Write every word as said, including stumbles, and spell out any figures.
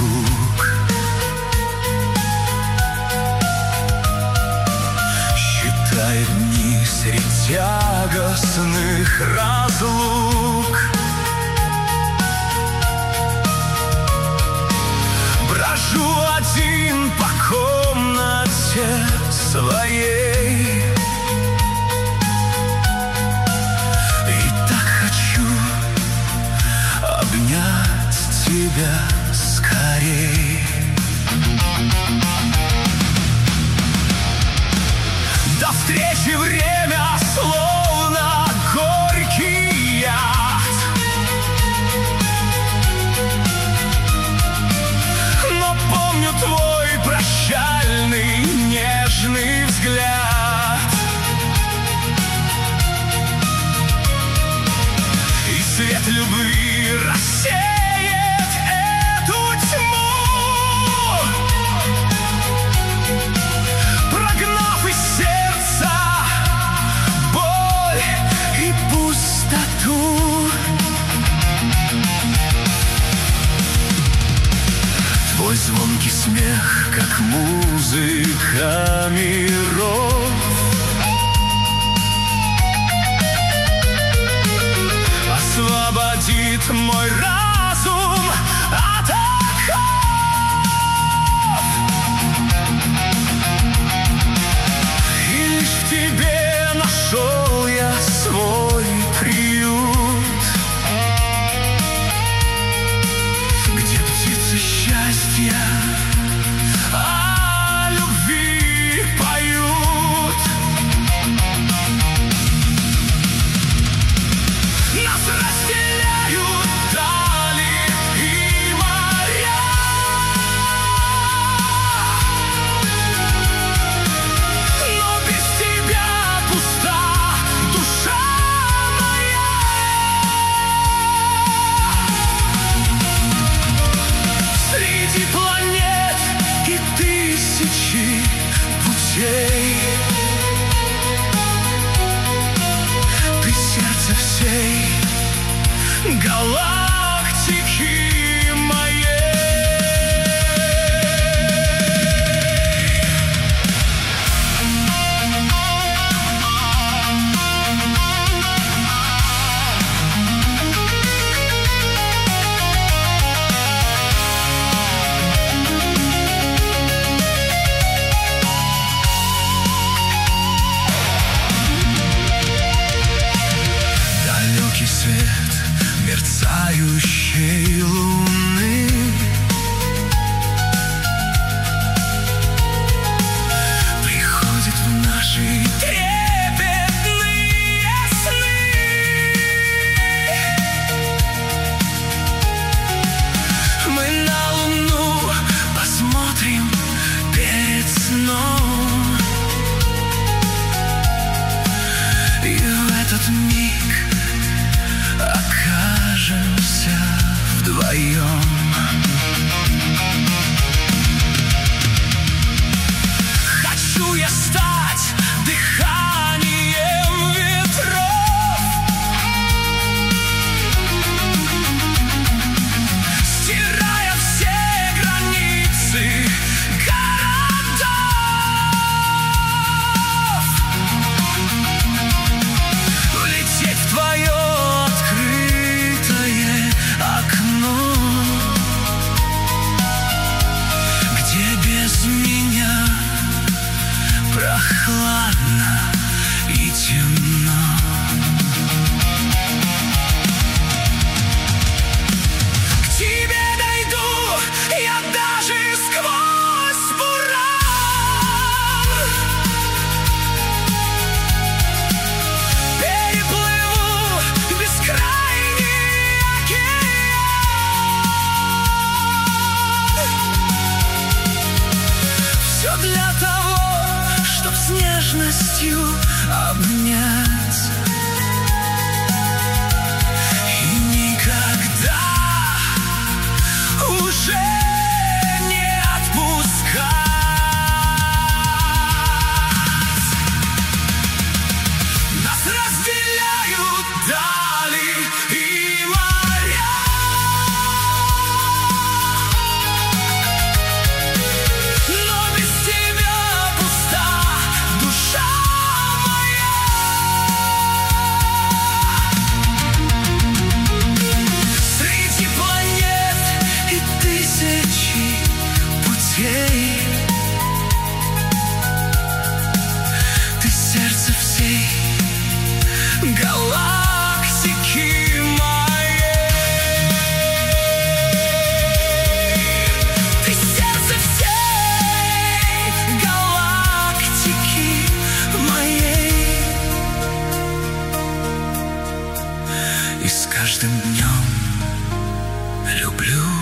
стук. Считай дни средь тягостных разлук. Брожу один по комнате своей, и так хочу обнять тебя скорей. До встречи время словно горький яд, но помню твой прощальный нежный взгляд. И свет любви рассеет эту тьму, прогнав из сердца боль и пустоту. Твой звонкий смех, как музыка миров, освободит мой разум от оков. И лишь в тебе нашел я свой приют, где птицы счастья о любви поют. Нас разделяют дали и моря, но без тебя пуста душа моя. Среди планет и тысячи путей ты сердце всей галактики моей. Далекий свет мерцающей луны приходит в наши трепетные сны. Мы на луну посмотрим перед сном, и в этот миг окажемся вдвоем. Хочу я стать дыханием ветров, стирая все границы городов. Улететь в твое открытое окно, где без меня прохладно и темно. К тебе дойду я даже сквозь буран, переплыву бескрайний океан. Все для того, чтоб с нежностью обнять и никогда уже не отпускать. Нас разделяют дали и моря, каждым днем люблю.